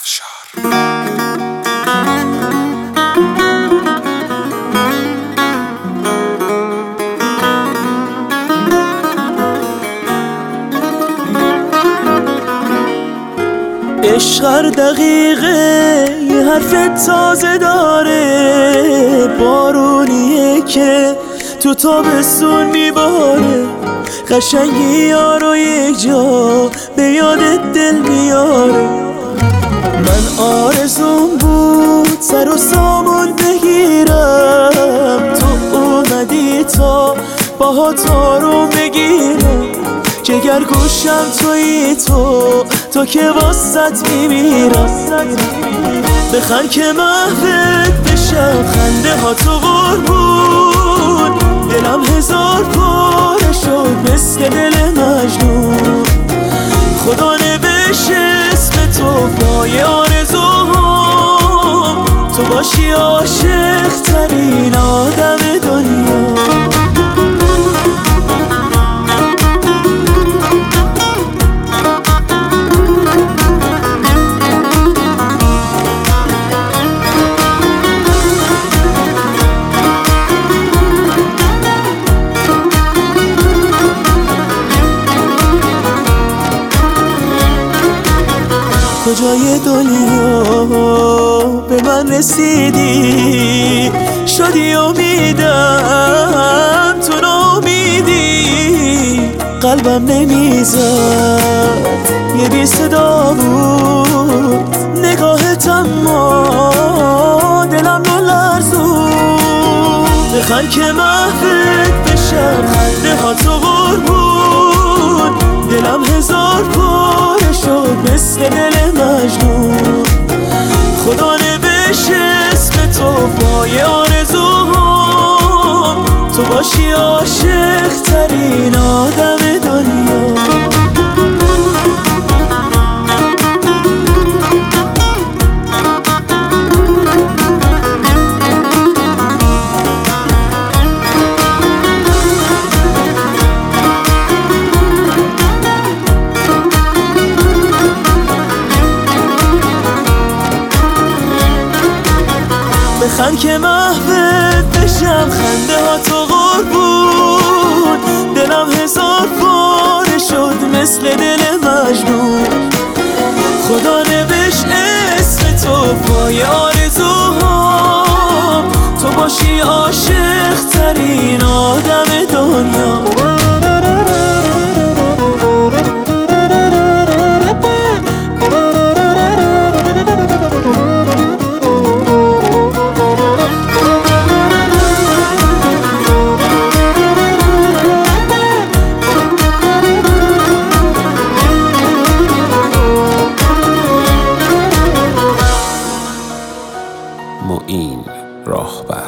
افشار. عشق هر دقیقه یه حرف تازه داره، بارونیه که تو تابستون میباره، قشنگی یارو یک جا به یادت دل میاره. من آرزوم بود سر و سامون بگیرم، تو اومدی تا باهات آروم بگیرم. جگر گوشم تویی تو که واسط میمیرم. بخند که محوت بشم، خنده ها تو قربون، دلم هزار پاره شد مثل دل مجنون. خدا نوشت اسم تو پای آرزوهام، تو باشی عاشق ترین آدم دنیا. کجای دنیا به من رسیدی، شدی امیدم تو ناامیدی. قلبم نمیزد یه بی صدا بود، نگاهت اما دلم رو لرزون. بخند که محوت بشم، خنده ها تو قربون، دلم هزار پاره شد مثل دل مجنون. خدا نوشت اسم تو پای آرزوهام، تو باشی عاشق ترین آدم دنیا. بخند که محوت بشم، خنده ها تو قربون، دلم هزار پاره شد مثل دل مجنون. خدا نوشت اسم تو پای آرزوهام، تو باشی عاشق ترین آدم دنیا. معین راهبر.